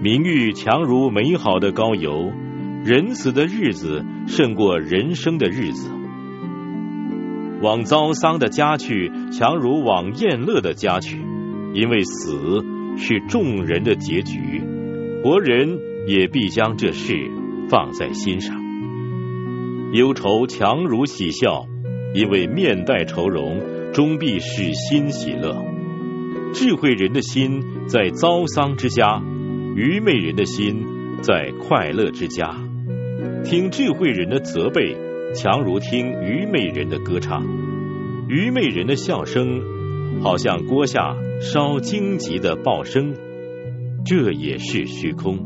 名誉强如美好的膏油，人死的日子胜过人生的日子。往遭丧的家去，强如往宴乐的家去，因为死是众人的结局，活人也必将这事放在心上。忧愁强如喜笑，因为面带愁容，终必使心喜乐。智慧人的心在遭丧之家，愚昧人的心在快乐之家。听智慧人的责备，强如听愚昧人的歌唱。愚昧人的笑声，好像锅下烧荆棘的爆声，这也是虚空。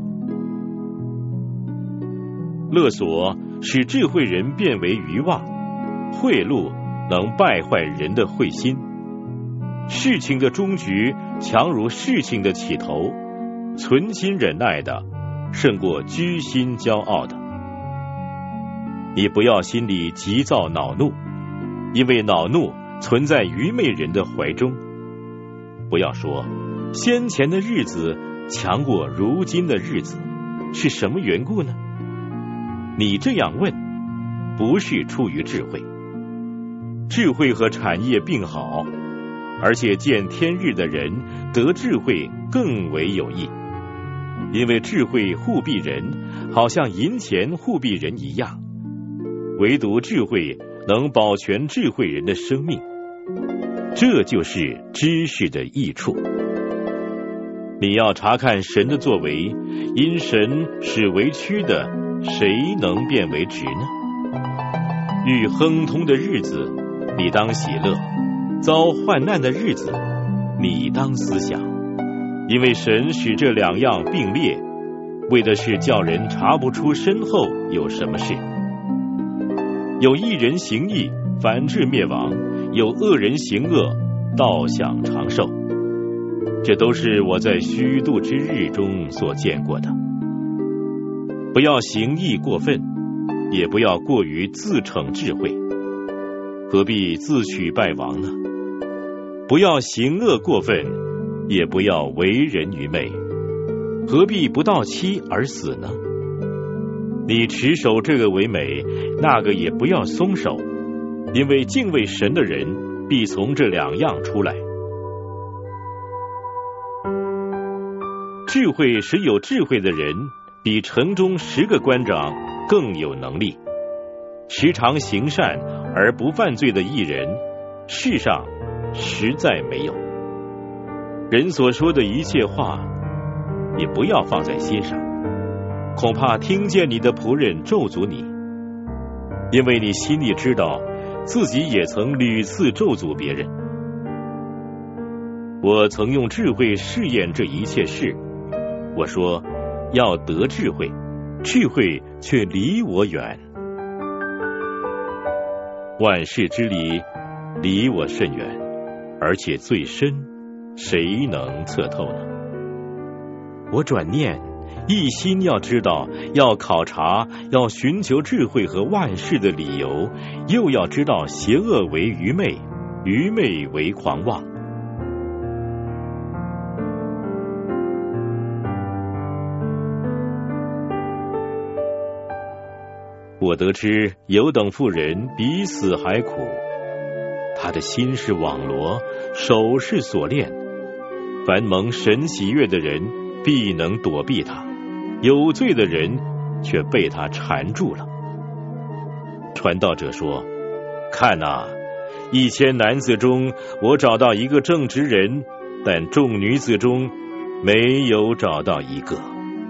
勒索使智慧人变为愚妄，贿赂能败坏人的慧心。事情的终局强如事情的起头，存心忍耐的胜过居心骄傲的。你不要心里急躁恼怒，因为恼怒存在愚昧人的怀中。不要说先前的日子强过如今的日子，是什么缘故呢？你这样问，不是出于智慧。智慧和产业并好，而且见天日的人得智慧更为有益，因为智慧护庇人，好像银钱护庇人一样。唯独智慧能保全智慧人的生命，这就是知识的益处。你要查看神的作为，因神使为曲的，谁能变为直呢？遇亨通的日子，你当喜乐；遭患难的日子，你当思想。因为神使这两样并列，为的是叫人查不出身后有什么事。有一人行义，反致灭亡；有恶人行恶，倒享长寿。这都是我在虚度之日中所见过的。不要行义过分，也不要过于自逞智慧，何必自取败亡呢？不要行恶过分，也不要为人愚昧，何必不到期而死呢？你持守这个为美，那个也不要松手，因为敬畏神的人必从这两样出来。智慧使有智慧的人比城中10个官长更有能力。时常行善而不犯罪的义人，世上实在没有。人所说的一切话，也不要放在心上，恐怕听见你的仆人咒诅你，因为你心里知道自己也曾屡次咒诅别人。我曾用智慧试验这一切事，我说要得智慧，智慧却离我远。万事之理离我甚远，而且最深，谁能测透呢？我转念一心要知道，要考察，要寻求智慧和万事的理由，又要知道邪恶为愚昧，愚昧为狂妄。我得知有等妇人比死还苦，她的心是网罗，手是锁链，凡蒙神喜悦的人必能躲避他，有罪的人却被他缠住了。传道者说，看啊，1000男子中我找到一个正直人，但众女子中没有找到一个。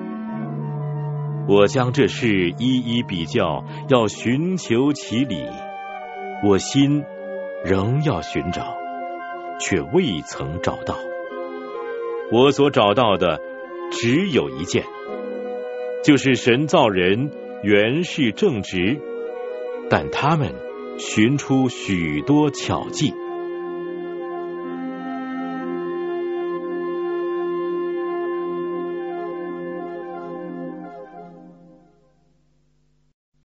我将这事一一比较，要寻求其理，我心仍要寻找，却未曾找到。我所找到的只有一件，就是神造人原是正直，但他们寻出许多巧计。